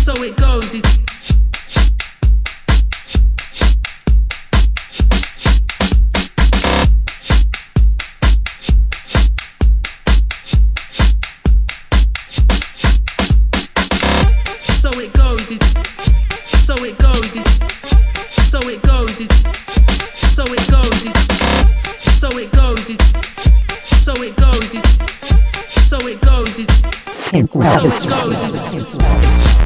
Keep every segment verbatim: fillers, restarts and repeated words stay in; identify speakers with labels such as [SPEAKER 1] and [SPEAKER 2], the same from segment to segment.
[SPEAKER 1] So it goes. It's So it goes, it's, so it goes, it's, so it goes, it's, so it goes, it's, so it goes, it's, so it goes, it's, so it goes, it's, so it goes, it's.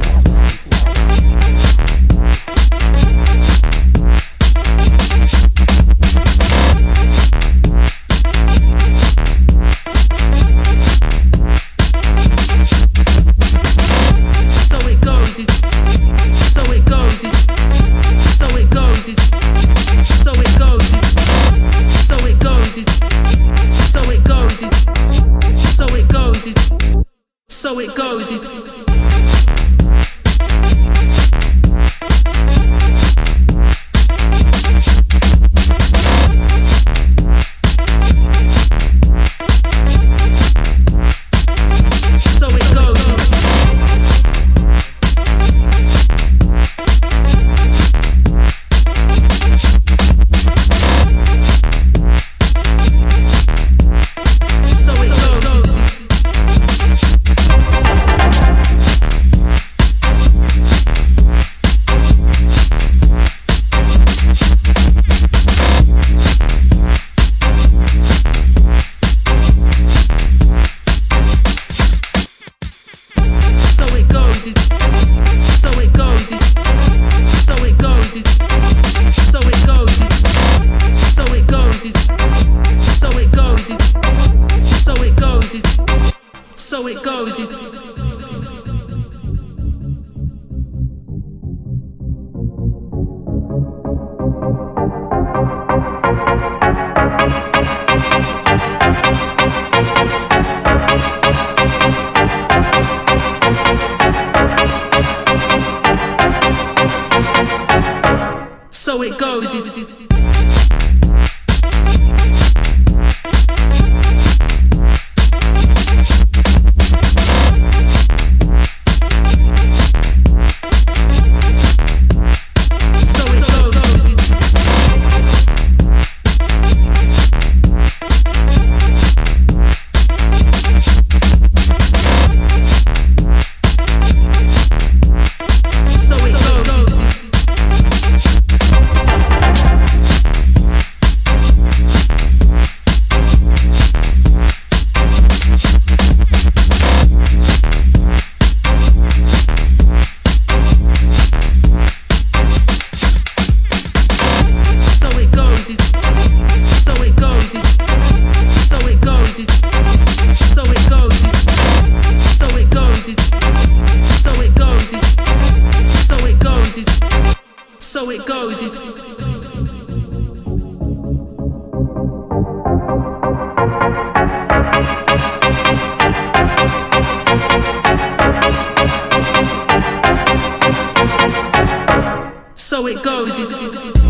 [SPEAKER 1] So it goes, it's So it goes, it's So it goes, it's So it goes, it's So it goes, it's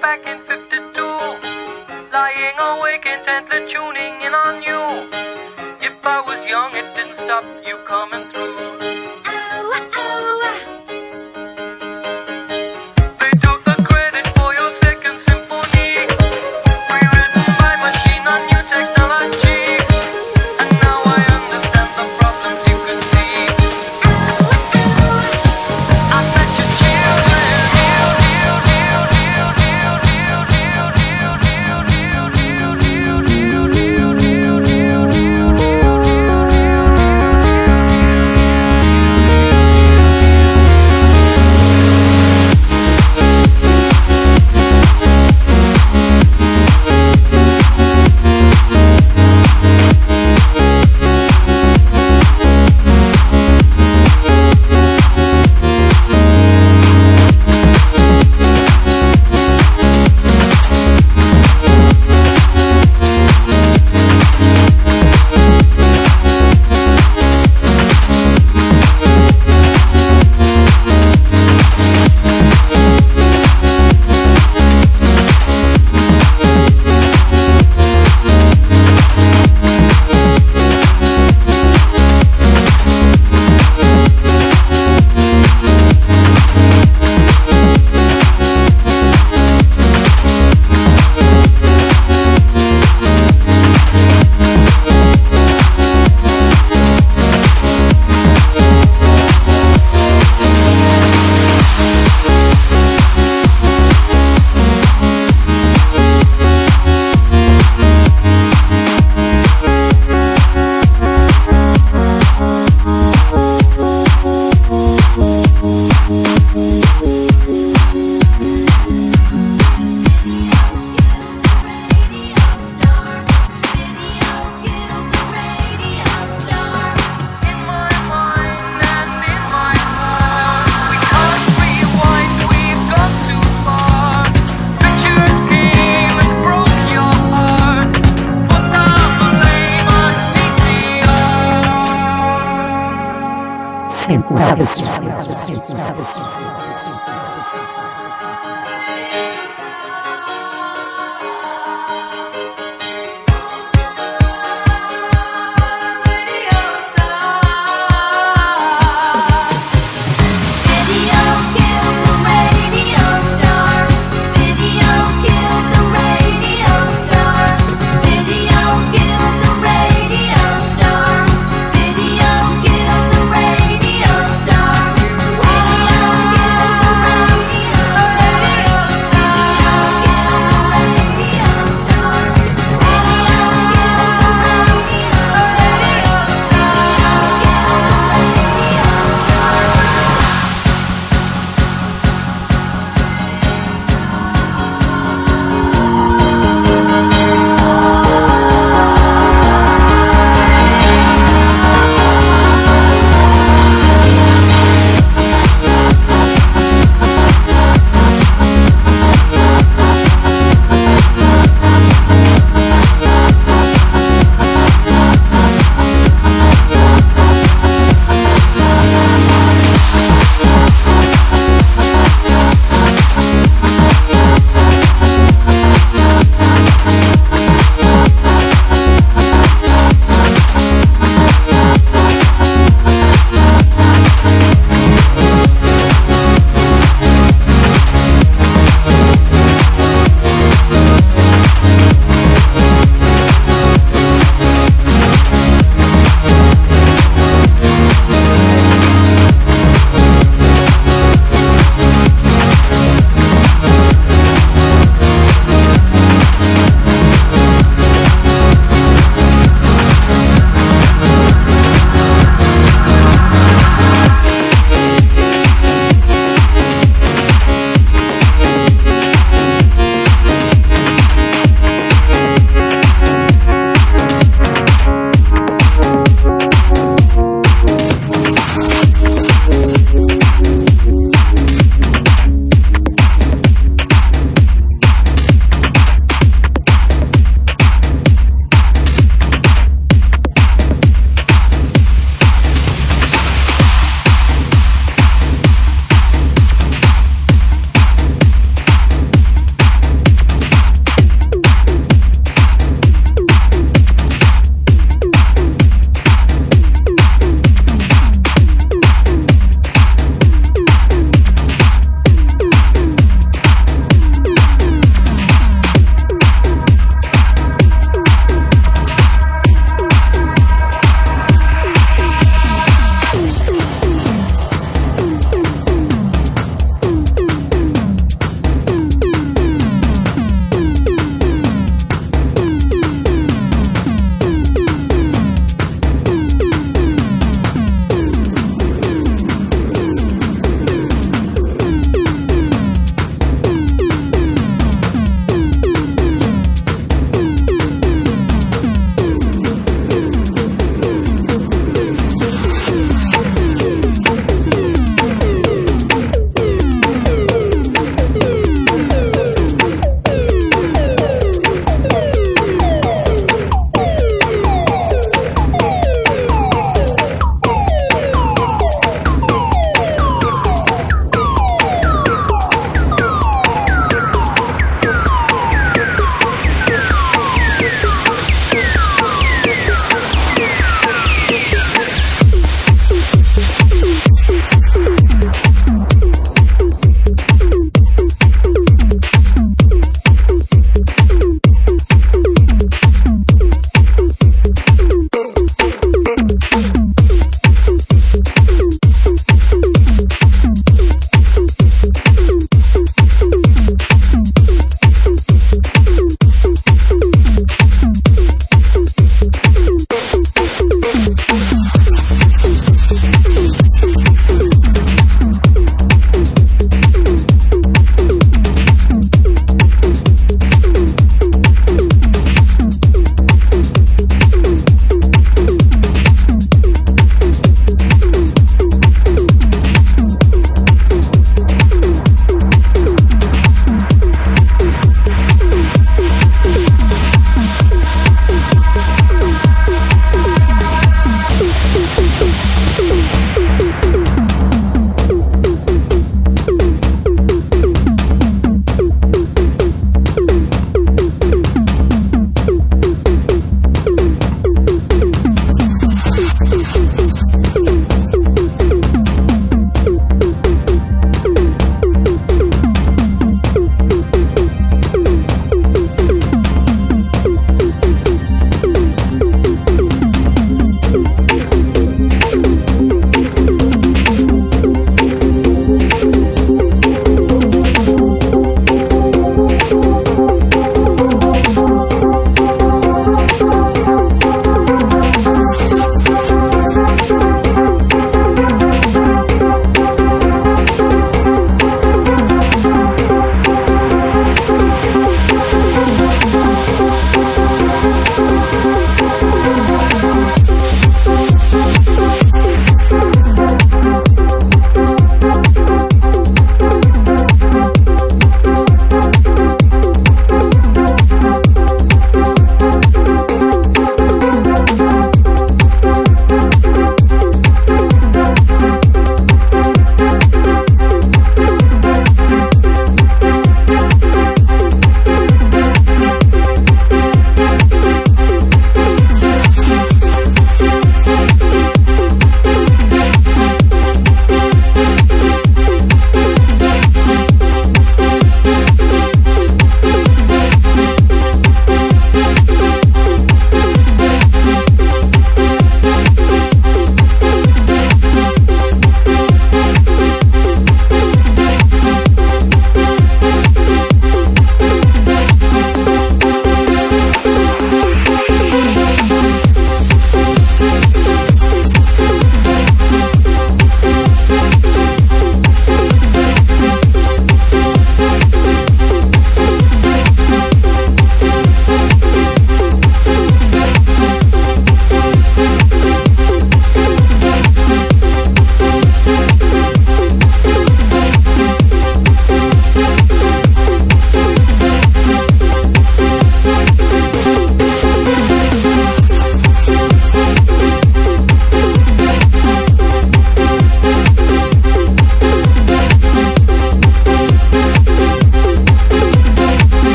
[SPEAKER 2] back in fifty-two, lying awake intently tuning in on you. If I was young, it didn't stop you coming through.
[SPEAKER 3] Rabbits.
[SPEAKER 4] Video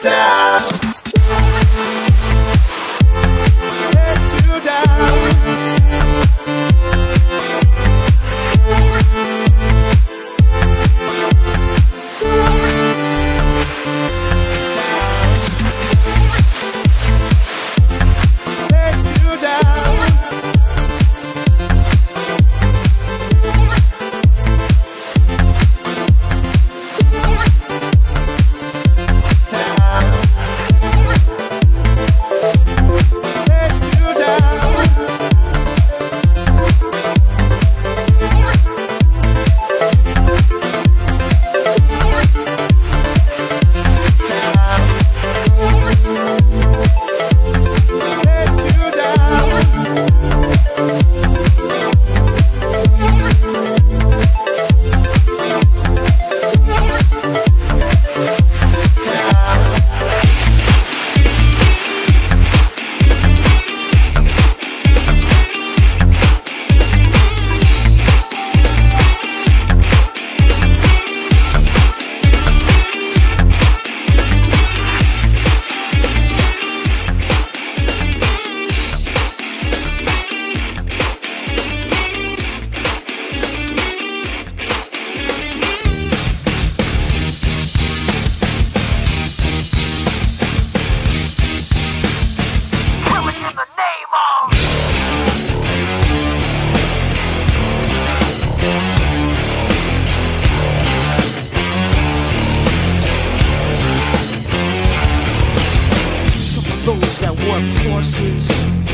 [SPEAKER 3] forces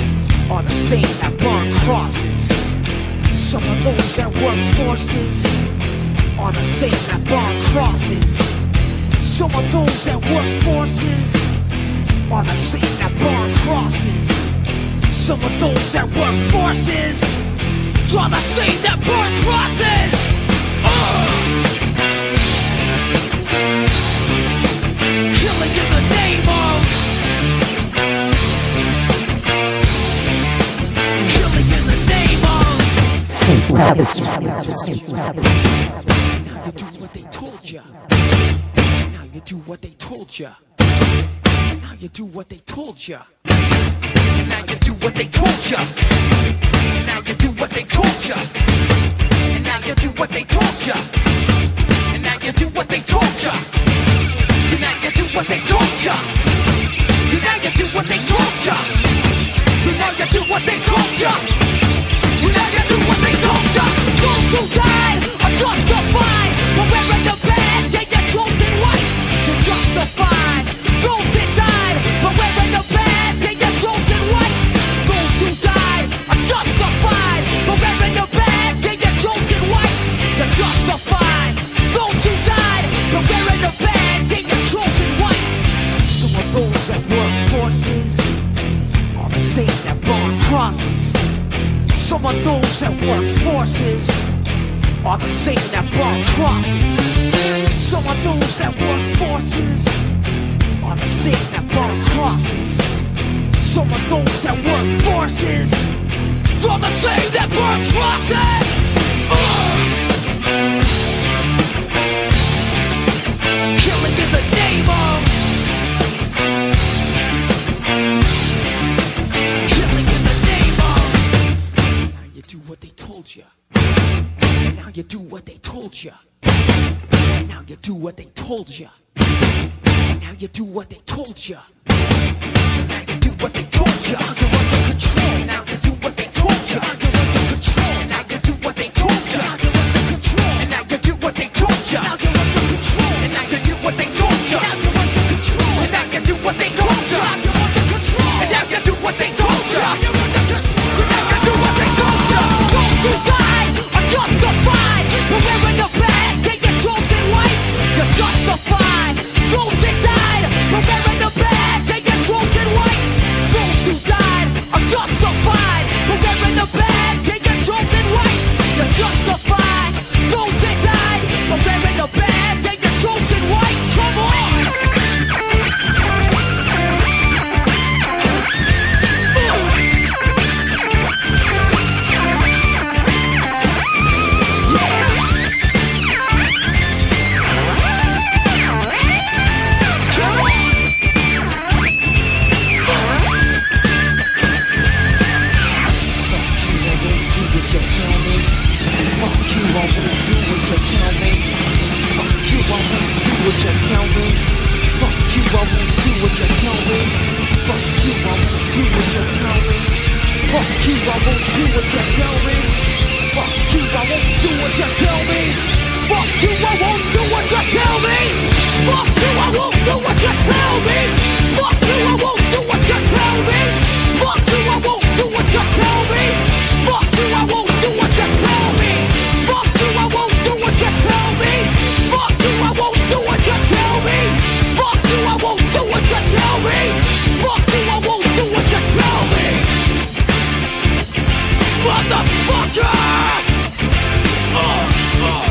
[SPEAKER 3] are the same that burn crosses. Some of those that work forces are the same that burn crosses. Some of those that work forces are the same that burn crosses. Some of those that work forces are the same that burn crosses. Uh! Killing in the name of Killing in the name of
[SPEAKER 4] Rabbits.
[SPEAKER 3] Now you do what they told ya. Now you do what they told ya. Now you do what they told ya. Now you do what they told ya. Now you do what they told ya. And now you do what they told ya. And now you do what they told ya. And now you do what they told ya. And now you do what they told ya. And now you do what they told ya. And now you do what they told ya. Those who died are justified for wearing the badge and you're chosen white. You're justified. Those that died for wearing the badge and you're chosen white. Those who died are justified for wearing the badge and you're chosen white. You're justified. Those who died for wearing the badge and you're chosen white. Some of those that work forces are the same that burn crosses. Some of those that work forces are the same that burn crosses. Some of those that work forces are the same that burn crosses. Some of those that work forces are the same that burn crosses. Uh! Killing in the name of Killing in the name of Now you do what they told ya. Now you do what they told ya. Now you do what they told ya. Now you do what they told ya. Now you do what they told ya. You're under control. Now you do what they told ya. You're under control. Now you do what they told ya. You're under control. And now you do what they told ya. Now you're under control. And now you do what they told ya. Now you're under control. And now you do what they told ya. You're under control. And now you do what they told ya. You're under control. And now you do what they told ya. Those who died are justified for wearing the badge and you're chosen white. You're justified. Those that died for wearing the badge and you're chosen white. Those who died are justified for wearing the badge. you, I won't do what you tell me. Fuck you, I won't do what you tell me. Fuck you, I won't do what you tell me. Fuck you, I won't do what you tell me. Fuck you, I won't do what you tell me. Fuck you, I won't do what you tell me. Fuck you, I won't do what you tell me. Fuck you, I won't do what you tell me. Fuck you, I won't do what you tell me. Fuck you, I won't do what you tell me. Fuck you, I won't do what you tell me. Motherfucker! Uh, uh.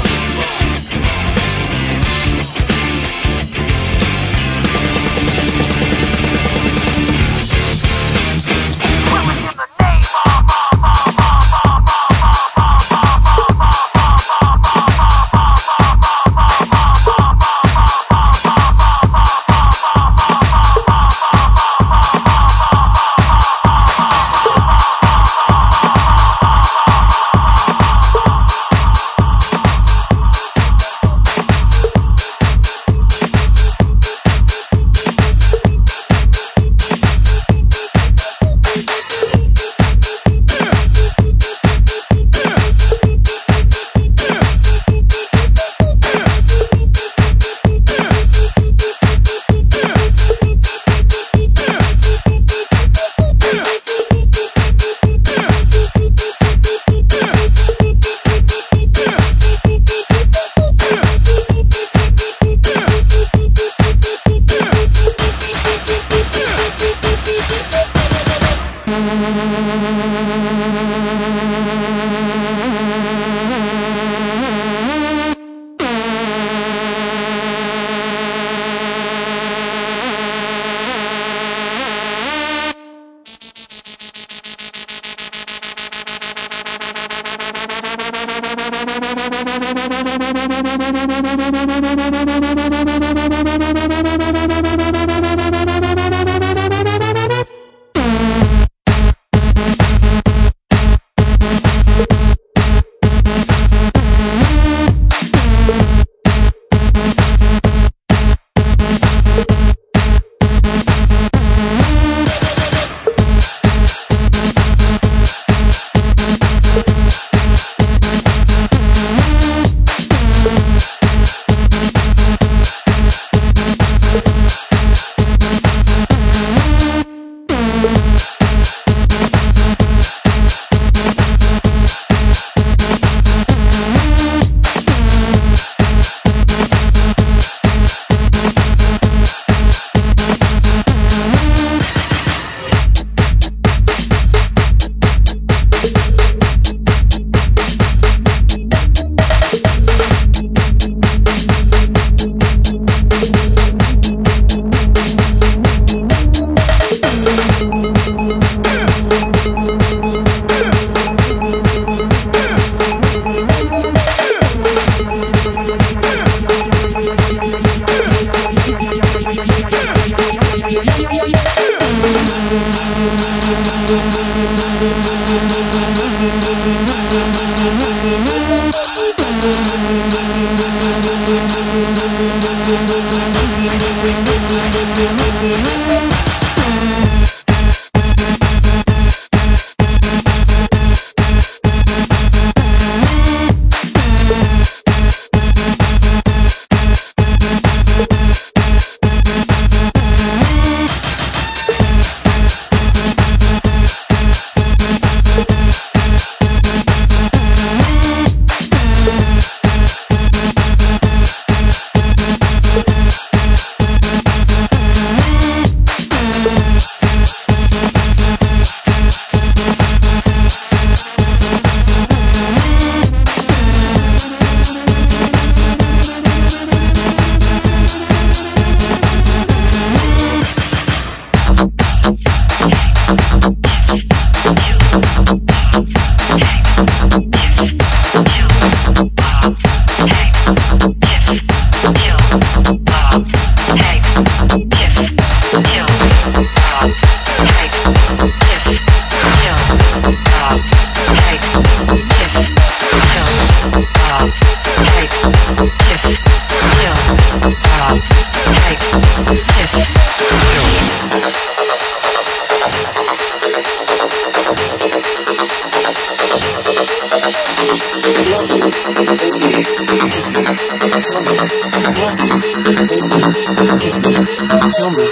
[SPEAKER 4] kill me.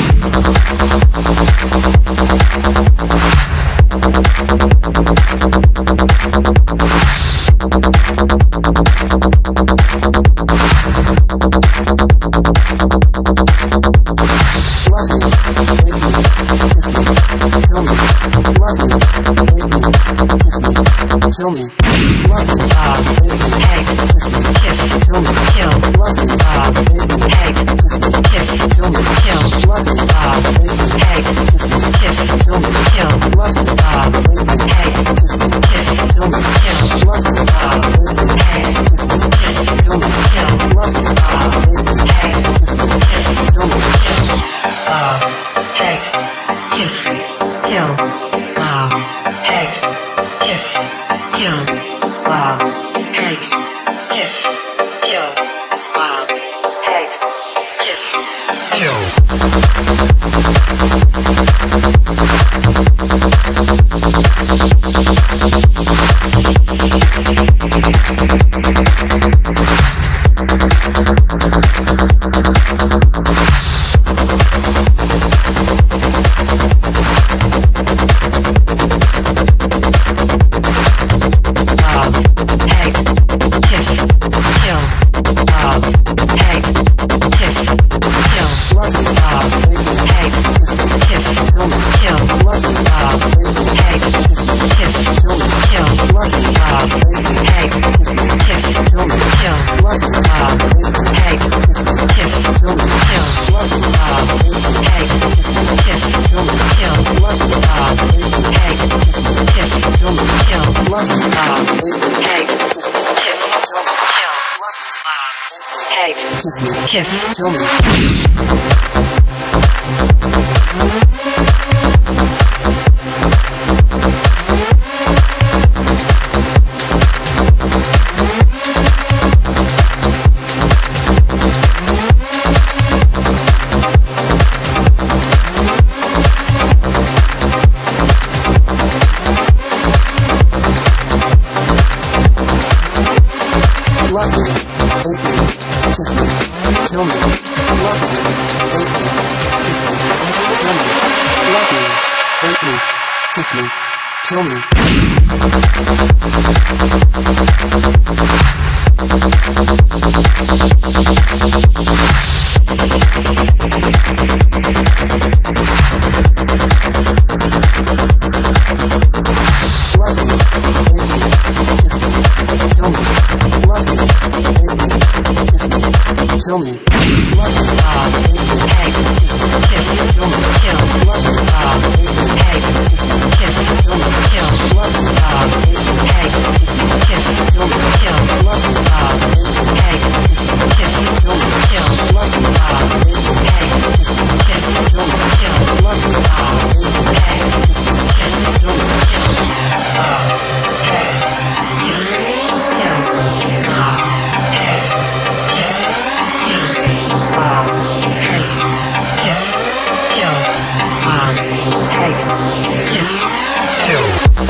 [SPEAKER 4] Kill me, love me, ah, hate, kiss me, kiss, kill me, kill, love me, ah, hate, kiss me, kiss, kill me, kill, love me, ah, hate, kiss me, kiss, kill me, kill, love me, ah, hate, kiss me, kiss, kill me, kill, love me, ah, hate, kiss me, kiss, kill me, kill, love me, ah, hate, kiss me, kiss, kill me, kill, ah, hate, kiss, kill, ah, hate, kiss. Kill, wow, hate, kiss, kill, wow, hate, kiss, kill. Kiss me, kiss, kill me. Love me, hate me, kiss me, kill me, love me, hate me, kiss me, kill me, love me, hate me, kiss me, kill me. Love me, hate me, kiss me, kill me, love me, hate me, kiss me, kill me, love me, ah, hate, kiss me, kiss, kill me, kill, love me, ah, hate, kiss me, kiss, kill me, kill, love me, ah, hate, kiss me, kiss, kill me, kill, love me, ah, hate, kiss me, kiss, kill me, kill, love me, ah, hate, kiss me, kiss, kill me, kill, love me, ah, hate, kiss me, kiss, kill me, kill, ah, hate, kiss, kill, ah, hate, kiss, kill, ah, hate, kiss, kill, ah, hate, kiss, kill.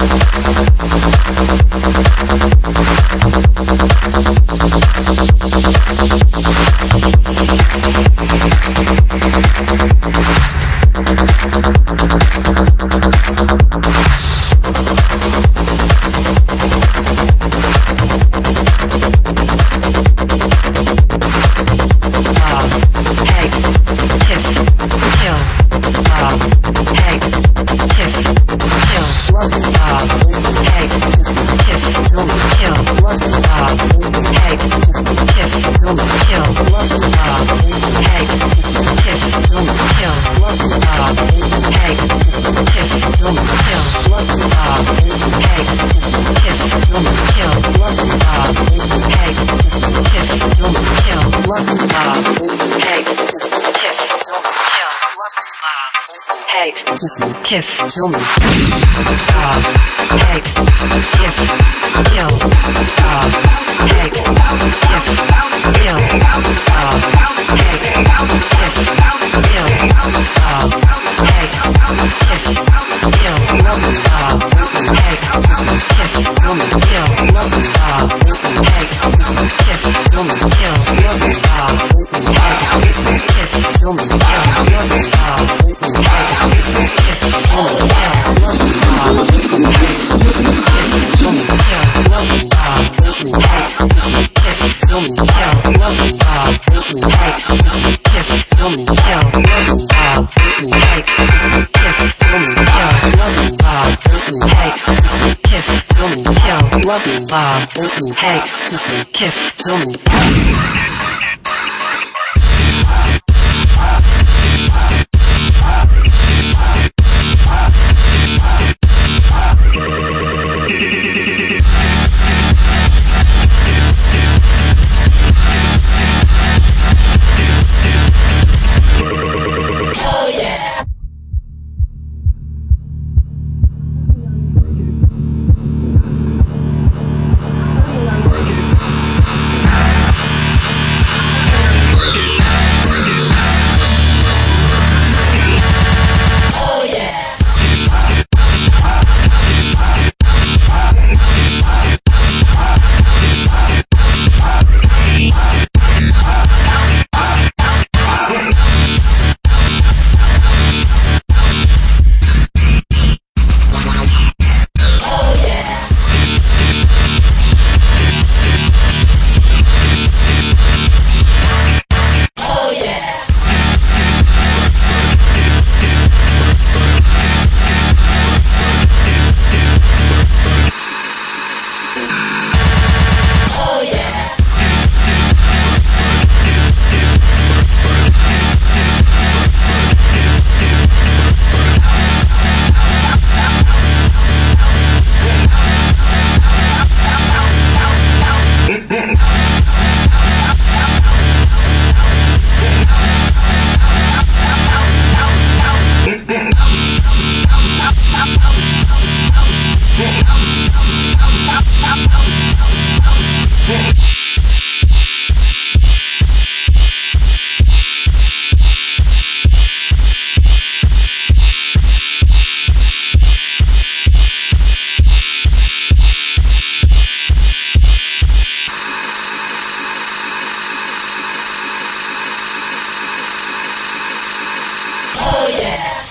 [SPEAKER 4] Kiss me, kiss, kill me. Ah, hate, kiss, kill. Ah, hate, kiss, kill. Ah, hate, kiss, kill. Ah, hate, kiss, kill. Love me. Ah, hate, kiss me, kiss, kill me, kill. Love me. Ah, hate, kiss me, kiss, kill me, kill. Love me. Ah, hate, kiss me, kiss, kill me. Love me, Bob, hate me, hate, kiss me, kiss, kill me.
[SPEAKER 3] Oh yeah.